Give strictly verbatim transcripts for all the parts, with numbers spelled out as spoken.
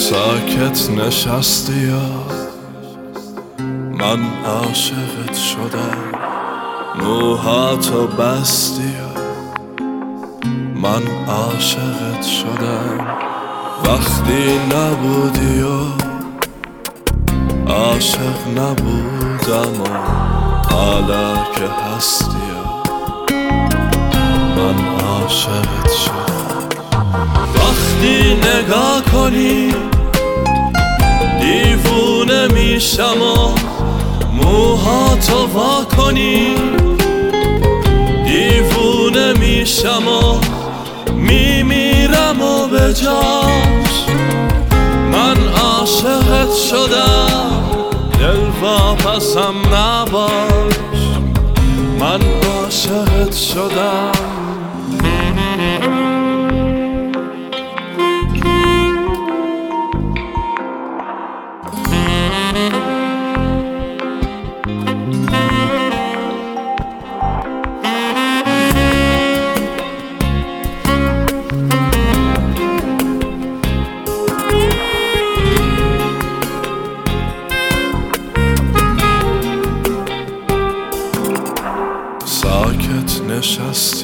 ساکت نشستی یا من عاشقت شدم، موهاتو بستی یا من عاشقت شدم. وقتی نبودی و عاشق نبودم و حالا که هستی یا من عاشقت شدم. وقتی نگاه کنی دیوونه میشم و موهاتو وا کنی، دیوونه میشم و میمیرم و به جاش من عاشقت شدم. دل واپسم نباش من عاشقت شدم. ساکت نشستی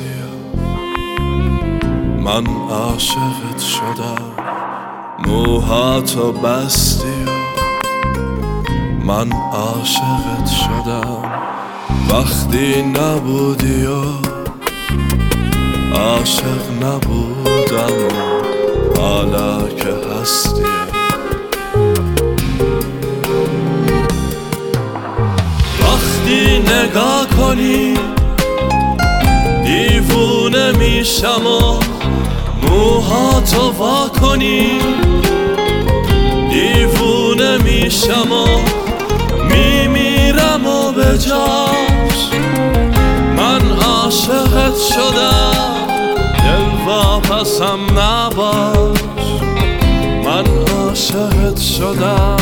من عاشقت شدم، موهاتو بستی من عاشقت شدم. وقتی نبودی و عاشق نبودم و حالا که هستی وقتی نگاه کنی دیوونه میشم و موهاتو وا کنی، دیوونه میشم و میمیرم و به جاش من عاشقت شدم. دل واپسم نباش من عاشقت شدم.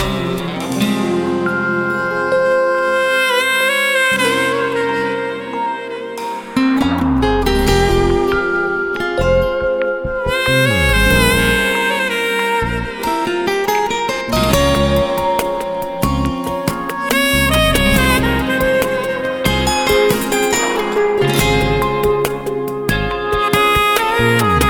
Thank you.